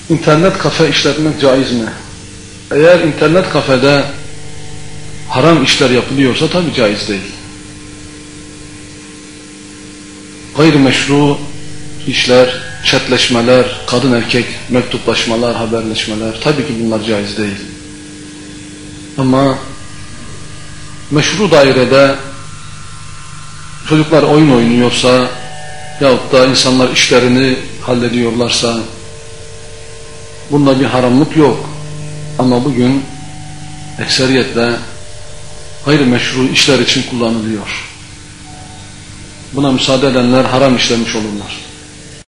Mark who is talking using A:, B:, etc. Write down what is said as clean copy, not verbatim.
A: İnternet kafe işletmek caiz mi? Eğer internet kafede haram işler yapılıyorsa tabi caiz değil. Gayrimeşru işler, chatleşmeler, kadın erkek mektuplaşmalar, haberleşmeler, tabii ki bunlar caiz değil. Ama meşru dairede çocuklar oyun oynuyorsa yahut da insanlar işlerini hallediyorlarsa bunda bir haramlık yok. Ama bugün ekseriyetle gayrimeşru işler için kullanılıyor. Buna müsaade edenler haram işlemiş olurlar.